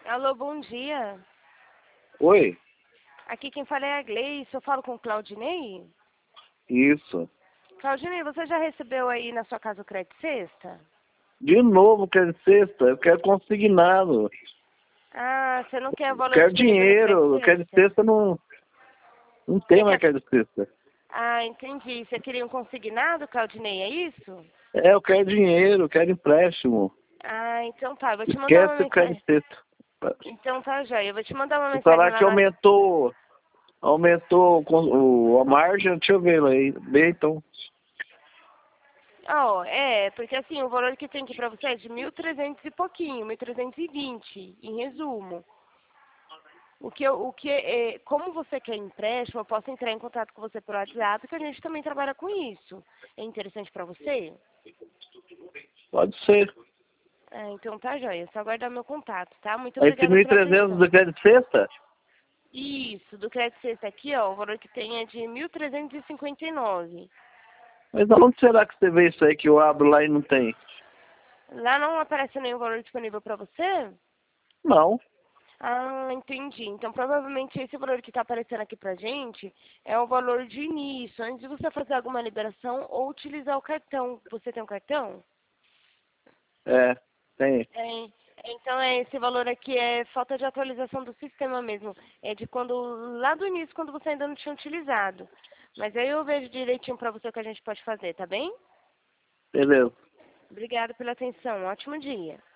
Alô, bom dia. Oi, Aqui quem fala é a Gleice. Eu falo com o Claudinei? isso. Claudinei, você já recebeu aí na sua casa o crédito sexta? De novo, quero sexta, eu quero consignado. Ah, você não quer valor Quero disponível no crédito dinheiro, eu quero sexta? sexta, não tem Você mais quer... quero sexta. Ah, entendi. Você queria um consignado, Claudinei, é isso? É, eu quero dinheiro, eu quero empréstimo. Ah, então tá. Eu vou te mandar uma Esquece o quero mensagem. sexta. Então tá, joia. Eu vou te mandar uma Se mensagem falar lá que no... aumentou a margem, deixa eu ver aí. Bem, então. Oh, porque assim, o valor que tem aqui pra você é de 1.300 e pouquinho, 1.320, em resumo. Como você quer empréstimo, eu posso entrar em contato com você pelo WhatsApp, que a gente também trabalha com isso. É interessante pra você? Pode ser. Ah, então tá, joia. Só aguardar meu contato, tá? Muito Esse obrigada pela 1.300 atenção. do crédito sexta? Isso, do crédito sexta aqui, ó, o valor que tem é de 1.359. Mas aonde será que você vê isso aí que eu abro lá e não tem? Lá não aparece nenhum valor disponível pra você? Não. Ah, entendi. Então, provavelmente esse valor que está aparecendo aqui pra gente é o valor de início, antes de você fazer alguma liberação ou utilizar o cartão. Você tem um cartão? É, tem. É, então, esse valor aqui é falta de atualização do sistema mesmo. É de quando, lá do início, quando você ainda não tinha utilizado. Mas aí eu vejo direitinho pra você o que a gente pode fazer, tá bem? Beleza. Obrigada pela atenção. Ótimo dia.